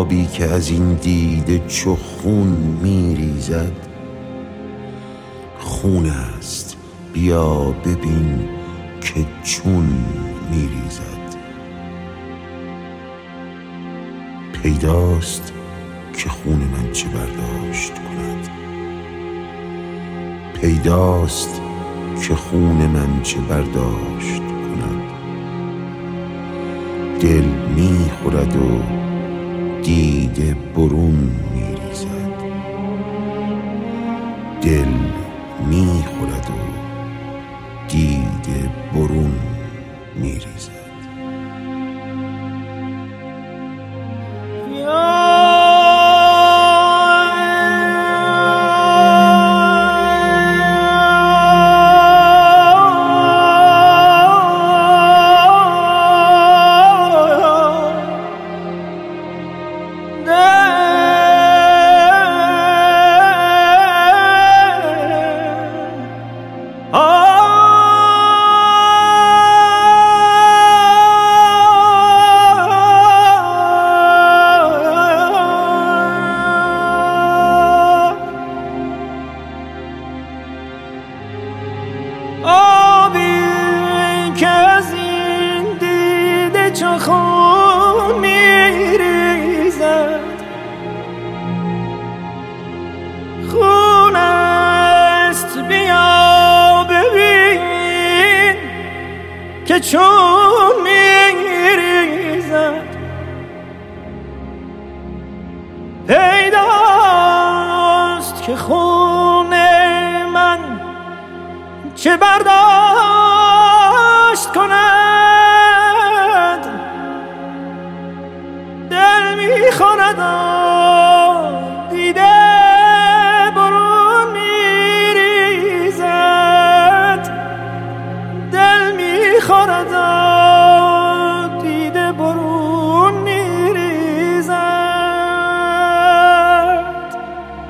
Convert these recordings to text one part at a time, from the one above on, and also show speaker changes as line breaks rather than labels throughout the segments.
آبی که از این دیده چو خون میریزد خون است، بیا ببین که چون میریزد. پیداست که خون من چه برداشت کند، پیداست که خون من چه برداشت کند. دل میخورد و دیده برون میریزد، دل میخورد و دیده برون میریزد.
خون میریزد خون است، بیا ببین که چون میریزد. پیداست که خون من چه برداشت کند، دل میخورد دیده برون میریزد، دل میخورد دیده برون میریزد.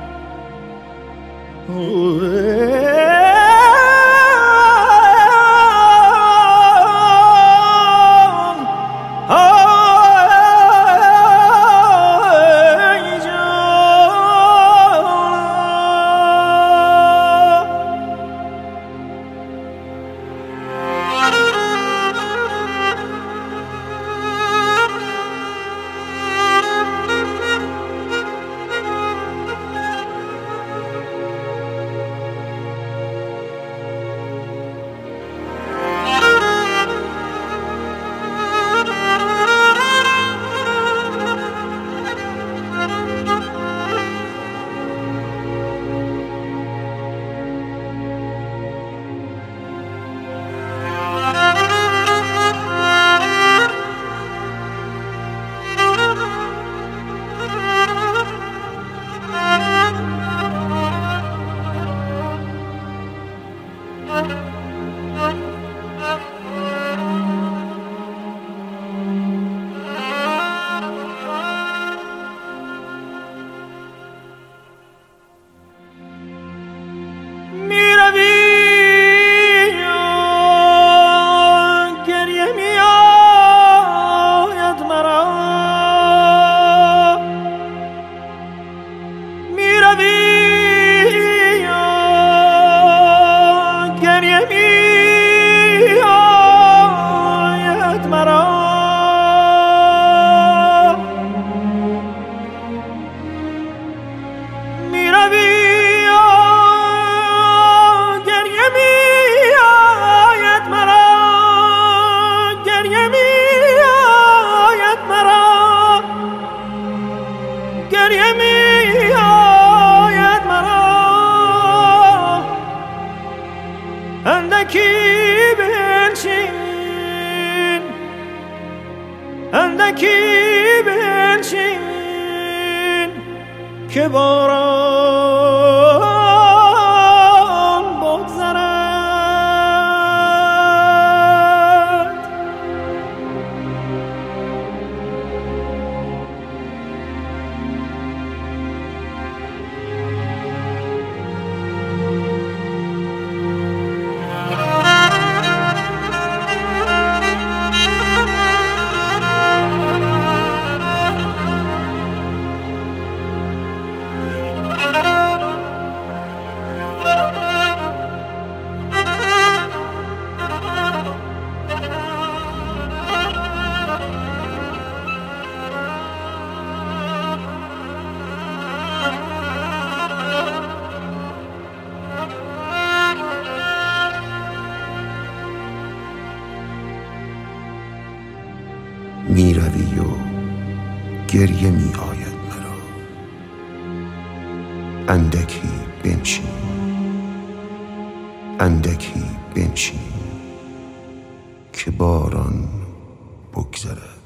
اندکی بنشین که باران بگذرد.
گریه می آید مرا. اندکی بنشین، اندکی بنشین که باران بگذرد.